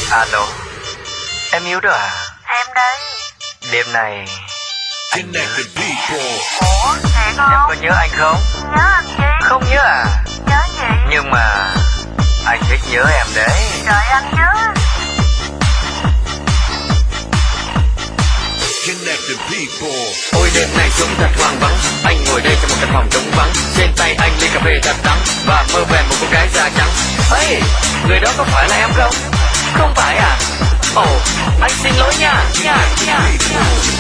Alo, em yêu đó à? Em đây. Đêm này anh nhớ. Ủa, thiệt không? Em có nhớ anh không? Nhớ anh gì? Không nhớ à? Nhớ gì? Nhưng mà anh thích nhớ em đấy. Trời, anh nhớ. Ôi đêm này chúng thật hoang vắng, anh ngồi đây trong một căn phòng trống vắng, trên tay anh ly cà phê thật đắng và mơ về một cô gái da trắng. Ê, người đó có phải là em không? Không phải à? Ồ, anh xin lỗi nha.